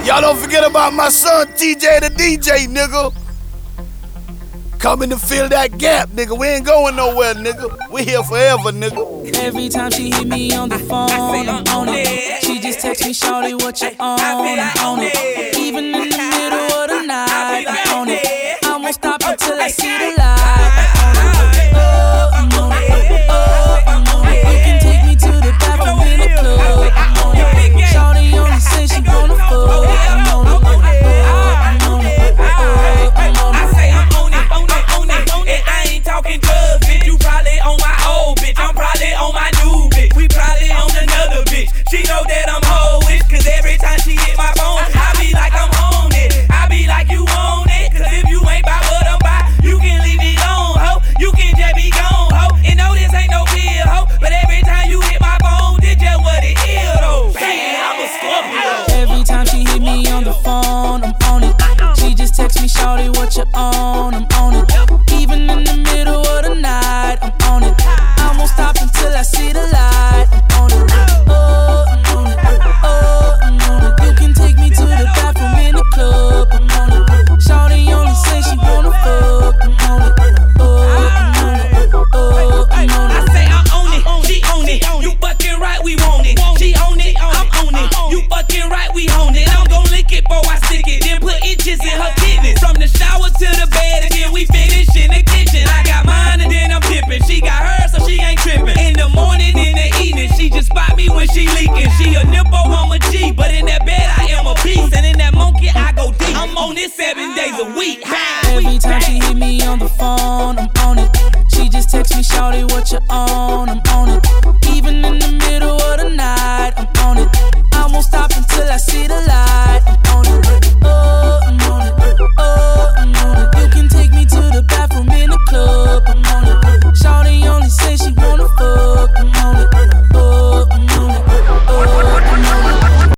Y'all don't forget about my son, TJ the DJ, nigga. Coming to fill that gap, nigga. We ain't going nowhere, nigga. We here forever, nigga. Every time she hit me on the phone, I'm on it. She just text me, shawty, what you on? I'm on it. Even in the middle of the night, I'm on it. I won't stop until I see the light. I'm on it. Oh, I'm on it. You can take me to the bathroom in the club. I'm on it. Shawty only say she wanna fuck. I'm on it. I'm on it. I say I'm on it. And I ain't talking drugs, bitch. You probably on my old bitch. I'm probably on my new bitch. We probably on another bitch. She know that I'm hoish, cause every time she hit my phone, I be like I'm on it. I be like you on it, cause if you ain't buy what I'm buy, you can leave me alone, ho. You can just be gone, ho. And no, this ain't no bill, ho. But every time you hit my phone, this just what it is, though. Man, I'm a Scorpio. Every time she hit me on the phone, I'm on it. She just text me, shawty, what you on? I'm on it. Even in the middle of the night, I'm on it. I won't stop until I see the light. I'm on it. Oh, I'm on it. Oh, I'm on it. You can take me to the bathroom in the club. I'm on it. Shawty only say she wanna fuck. I'm on it. Oh, I'm on it. Oh, I'm on it. I say I'm on it, she on it. You fucking right, we want it. She on it, I'm on it. You fucking right, we own it. I'm gon' lick it before I stick it. Then put inches in her kidneys. From the shower to the bed, and then we finish in the kitchen. I got mine and then I'm dipping. She got hers, so she ain't tripping. In the morning, in the evening, she just spot me when she leaking. She a nipple, I'm a G, but in that bed I am a beast. And in that monkey I go deep. I'm on it 7 days a week. Every time she hit me on the phone, I'm on it. She just text me, shawty, what you on? I'm